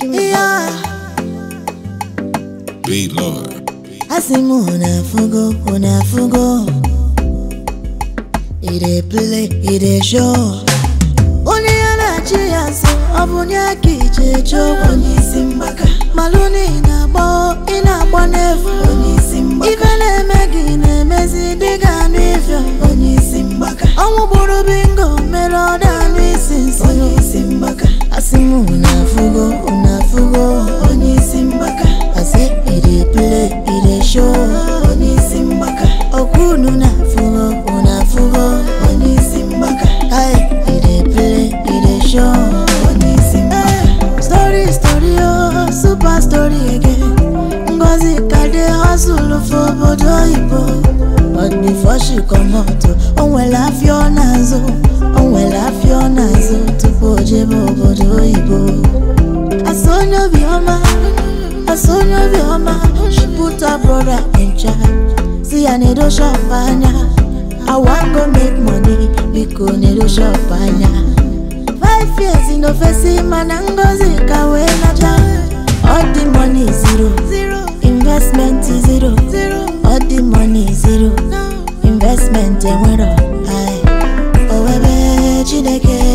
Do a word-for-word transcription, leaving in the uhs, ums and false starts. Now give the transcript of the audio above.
Yeah. Be Lord. Asimu unafugo, unafugo. Ide play, ide show. Onye anachi yaso, obunya kichecho. Onye simbaka. Maluni inabo, inabo nefu. Onye simbaka. Ifele megi nemezi diga nifyo. Onye simbaka. Omu buru bingo, meroda nisinsi. Onye simbaka. Asimu unafugo, unafugo. Onye simbaka. Ase ide play, ide show. Onye simbaka. Okunu nafugo, unafugo. Onye simbaka. Hey, ide play, ide show. Onye simbaka. Story, story, oh, super story again. Ngozi kade hustle for bodo ibo. But before she come out, on we laugh your nazo, on we laugh your nazo. To pojebo bodo ibo. Asonyo bioma, Asonyo bioma. She put her brother in charge. See I need a champagne. I want go make money, because need a champagne. Five years in the face, man, Ngozi kawe na jam. All the money is zero, zero. Investment is zero, zero. All the money is zero, no. Investment is zero. Aye, oh baby, Chineke.